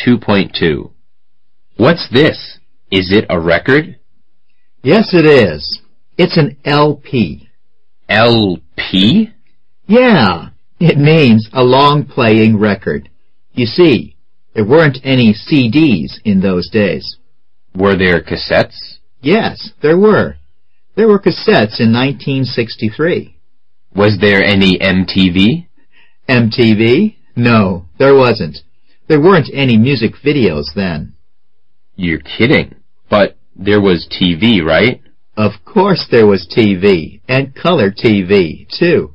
2.2. What's this? Is it a record? Yes, it is. It's an LP. LP? Yeah, it means a long-playing record. You see, there weren't any CDs in those days. Were there cassettes? Yes, there were. There were cassettes in 1963. Was there any MTV? MTV? No, there wasn't. There weren't any music videos then. You're kidding. But there was TV, right? Of course there was TV, and color TV, too.